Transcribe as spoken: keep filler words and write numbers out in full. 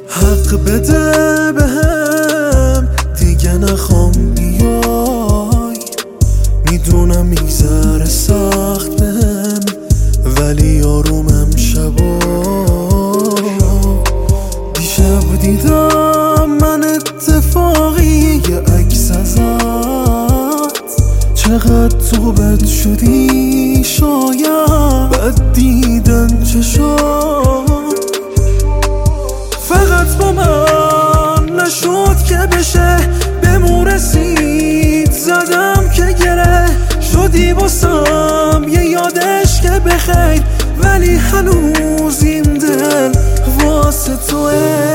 حق بده بهم دیگه نخوام بیای، میدونم میگذره سخت بهم ولی آرومم شبا. دیشب دیدم من اتفاقی یه عکس ازت، چقدر تو بد شدی شاید بد دیدن چشات. فقط با من نشد که بشه بهمون رسید، زدم که گره شدی باسم یه یادش که بخیر، ولی هنوز این دل واسه توه.